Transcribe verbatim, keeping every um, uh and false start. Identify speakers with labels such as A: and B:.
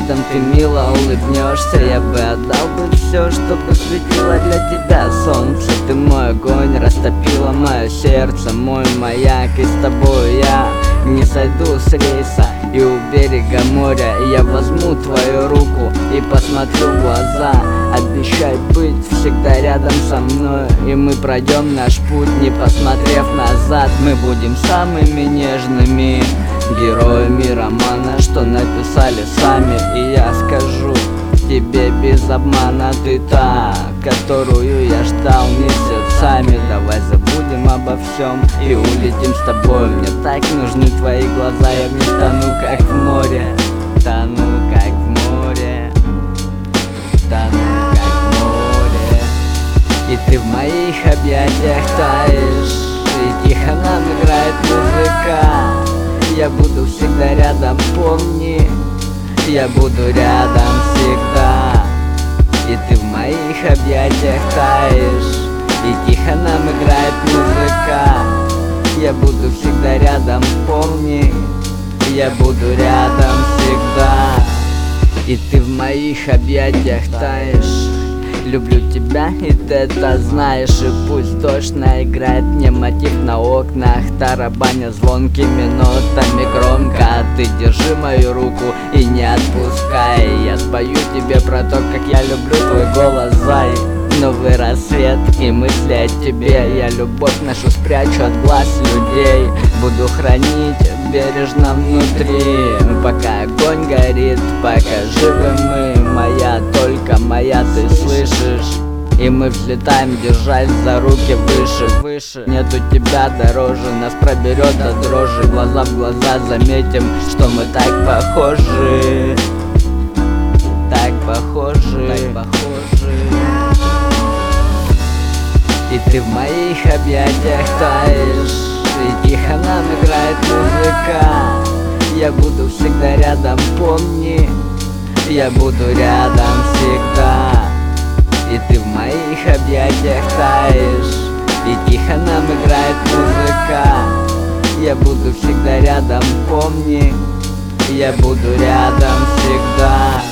A: рядом, ты мило улыбнешься. Я бы отдал бы все, чтобы светило для тебя солнце. Ты мой огонь, растопила мое сердце, мой маяк, и с тобой я не сойду с рейса. И у берега моря я возьму твою руку и посмотрю в глаза. Обещай быть всегда рядом со мной, и мы пройдем наш путь, не посмотрев назад. Мы будем самыми нежными героями романа, что написали сами. И я скажу тебе без обмана, ты та, которую я ждал месяцами. Давай забудем обо всем и улетим с тобой. Мне так нужны твои глаза, я в них тону, как в море. Тону, как в море. Тону, как в море. И ты в моих объятиях таешь, и тихо нам играет музыка. Я буду всегда рядом, помни, я буду рядом всегда. И ты в моих объятиях таешь, и тихо нам играет музыка. Я буду всегда рядом, помни, я буду рядом всегда. И ты в моих объятиях таешь. Люблю тебя, и ты это знаешь. И пусть дождь наиграет мне мотив на окнах, тарабаня звонкими нотами громко, а ты держи мою руку и не отпускай. Я спою тебе про то, как я люблю твой голос, зай. Новый рассвет и мысли о тебе. Я любовь нашу спрячу от глаз людей. Буду хранить бережно внутри, пока огонь горит, пока живы мы. Моя, только моя, ты слышишь? И мы взлетаем, держась за руки выше, выше. Нету тебя дороже, нас проберет до дрожи. Глаза в глаза заметим, что мы так похожи. Так похожи, так похожи. И ты в моих объятиях таешь, и тихо нам играет музыка. Я буду всегда рядом, помни, я буду рядом всегда. И ты в моих объятиях таешь, и тихо нам играет музыка. Я буду всегда рядом, помни, я буду рядом всегда.